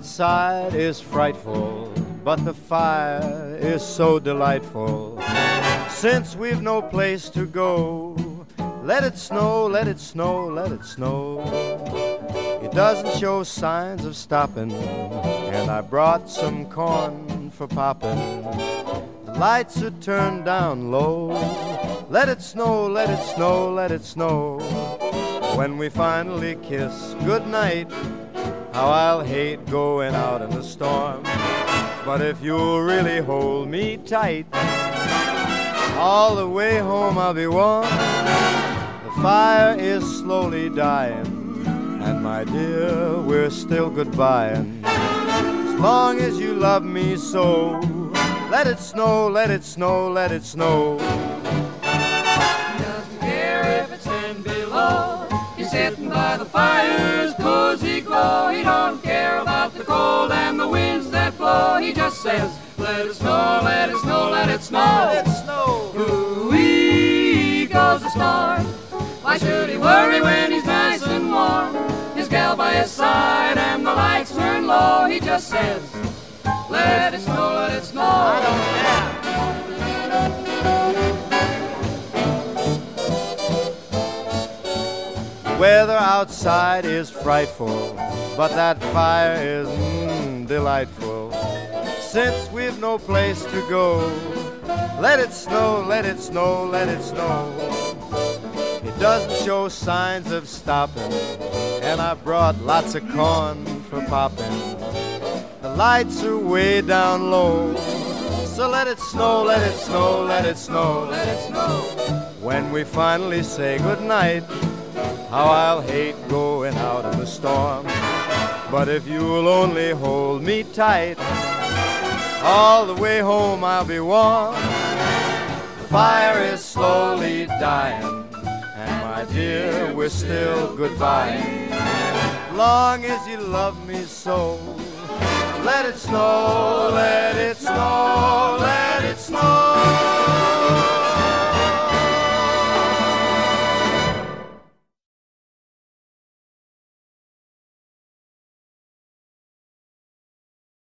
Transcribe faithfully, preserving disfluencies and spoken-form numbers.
outside is frightful, but the fire is so delightful. Since we've no place to go, let it snow, let it snow, let it snow. It doesn't show signs of stopping, and I brought some corn for popping. The lights are turned down low. Let it snow, let it snow, let it snow. When we finally kiss goodnight, how I'll hate going out in the storm. But if you'll really hold me tight, all the way home I'll be warm. The fire is slowly dying, and my dear, we're still goodbying. As long as you love me so, let it snow, let it snow, let it snow. He doesn't care if it's ten below. He's sitting by the fire's cozy glow. He don't care about the cold and the winds that blow. He just says, let it snow, let it snow, let it snow. Let it snow. Ooh-wee goes the storm. Why should he worry when he's nice and warm? His gal by his side and the lights turn low. He just says, let it snow, let it snow. I don't care. Weather outside is frightful, but that fire is mm, delightful. Since we've no place to go, let it snow, let it snow, let it snow. It doesn't show signs of stopping, and I brought lots of corn for popping. The lights are way down low, so let it snow, let it snow, let it snow, let it snow. When we finally say goodnight, how I'll hate going out in the storm. But if you'll only hold me tight, all the way home I'll be warm. The fire is slowly dying, and my dear, we're still goodbying. Long as you love me so, let it snow, let it snow, let it snow.